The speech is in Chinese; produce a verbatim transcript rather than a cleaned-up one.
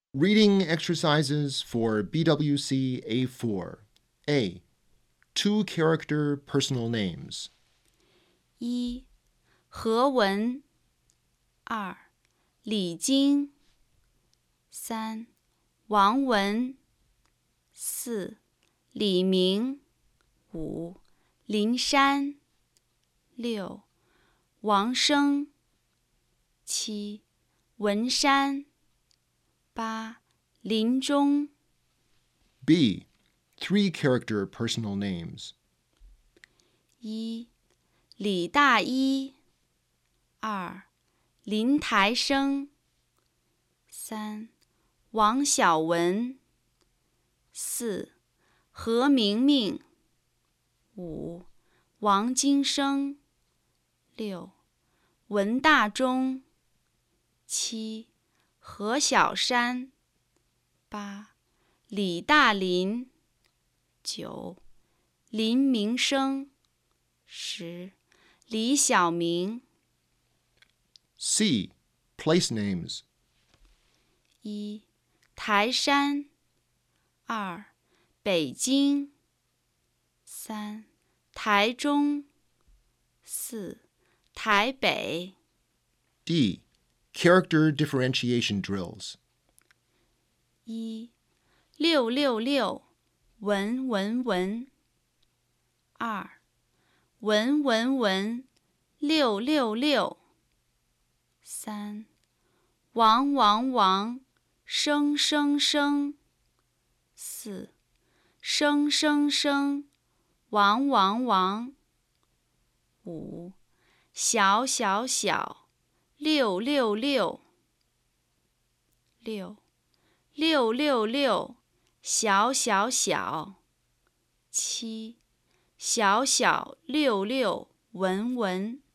Reading exercises for B W C A four. A. Two-character personal names. 一、何文。二、李晶。三、王文。四、李明。五、林山。六、王生。七、文山。八、林中。 B. Three-character personal names. 一、李大一。二、林台生。三、王小文。四、何明明。五、王金生。六、文大中。七、何小山。八、李大林。九、林明生。十、李小明。 C. Place names. 一、台山。二、北京。三、台中。四、台北。 D. Character differentiation drills. 一、六六六，文文文。二、文文文，六六六。三、王王王，生生生。四、生生生，王王王。五、小小小，六六六。六、六六六，小小小。七、小小六六，文文。